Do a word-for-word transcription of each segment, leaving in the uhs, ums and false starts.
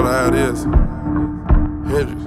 call it how it is. Hendrix.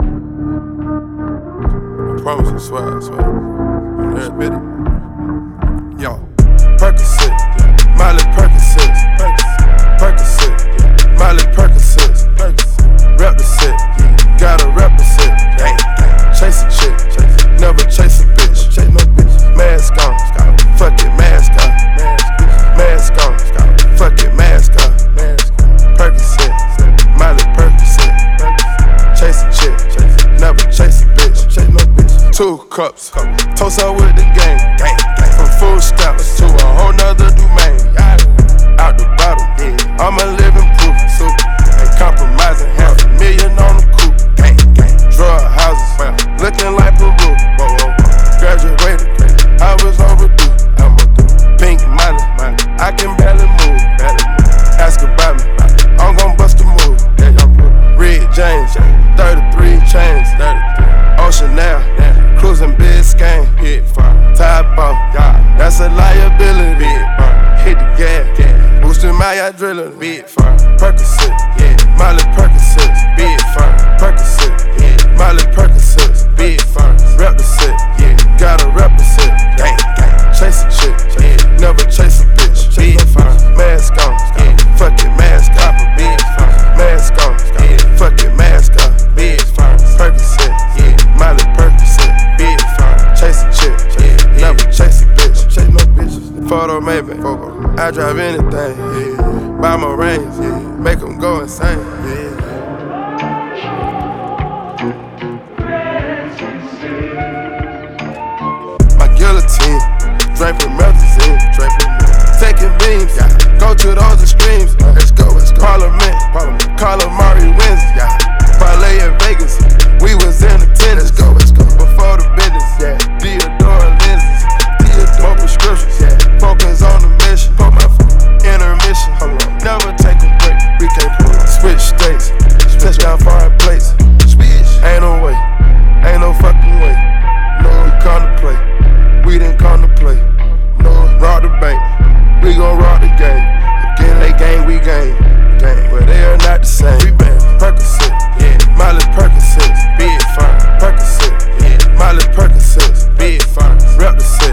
I promise you, swear, I swear. You admit it. Yo, Percocet, Miley Percocet, Percocet, Miley Percocet, rep the set, gotta rep the set. Chase a chick, never chase a bitch. Chase no bitch. Mask on, fuck it, mask on. Mask on, fuck it, mask on. Percocet, Miley Percocet. Chase a chick, never chase a bitch. Chase no bitch. Two cups, toast up with the game. From food stamps to a whole nother domain. Out the bottom, I'm a living proof. Ain't compromising, half a million on the coupe. Drug houses, looking like Peru. Graduated, I was overdue. Pink Miley, I can barely move. Ask about me, I'm gon' bust a move. Red James, thirty-three chains. Ocean now, cruising Biscayne. Tide ball, that's a liability. Hit the gas, boosting my yacht drilling. Percocet, Miley Percocet, big firm. Percocet, Miley Percocet, big firm. Rep the set, gotta rep the set. Chase a chick, never chase a bitch. Big firm. Mask on, fuck it, mask on. Big firm. Mask on, fuck it, mask on. Big firm. Percocet, Miley Percocet, big firm. Chase a chick, never chase a bitch. Chase no bitches. Photo maybe, I drive anything. Buy my range, make them go insane. My guillotine, drink from Melazine, taking beams, go to those extremes. Let's go, let's go. Parliament, Calamari wins, parlay in Vegas, we was in attendance. Let's go, let's go. Before the business, Theodore lenses, more prescriptions, focus on the mission. Intermission, never take a break. We can't pull up. Switch states, touchdown foreign plates. Ain't no way, ain't no fucking way. No, we come to play, we didn't come to play. No, rob the bank, we gon' rob the game. Again, they gang, we gang, gang, but they are not the same. We been Percocet, Miley Percocet, big firm. Percocet, Miley Percocet, big firm. Rep the set.